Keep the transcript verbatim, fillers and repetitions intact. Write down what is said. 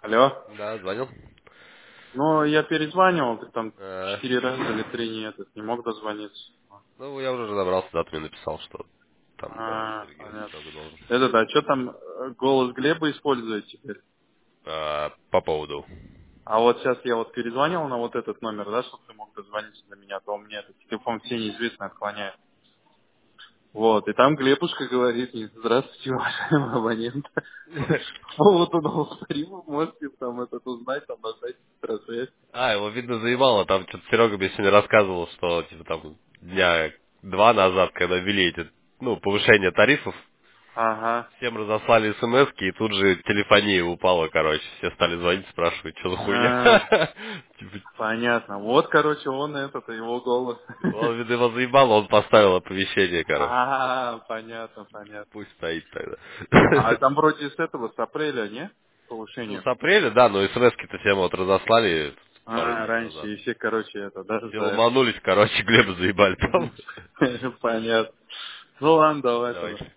Алло. Да, звонил. Ну, я перезванивал, ты там Э, четыре раза или три не этот, не мог дозвониться. ну, я уже разобрался, да, ты мне написал, что там, да, А, Сергей понятно. много должен. Этот, а что там э, голос Глеба использует теперь? А, по поводу. А вот сейчас я вот перезвонил на вот этот номер, да, чтобы ты мог дозвониться до меня, то у меня этот телефон все неизвестно отклоняет. Вот, и там Глебушка говорит мне: здравствуйте, уважаемый абонент. По поводу нового тарифа можете там этот узнать, там на сайте Стросвязь. А, его, видно, заебало. Там что-то Серега мне сегодня рассказывал, что, типа, там, дня два назад, когда ввели эти, ну, повышение тарифов, Ага. всем разослали смс и тут же телефония упала, короче. Все стали звонить, спрашивать, что за А, хуйня. Типа, понятно. Вот, короче, он этот, его голос. он, видно, его заебало, он поставил оповещение, короче. А, понятно, понятно. Пусть стоит тогда. А там вроде с этого, с апреля, не? Ну, Повышение. с апреля, да, но смс-ки-то всем вот разослали пару А, дней раньше, назад. и все, короче, это, да, Все ждали. ломанулись, короче, Глеба заебали там. Понятно. Ну ладно, давай Давай. тогда.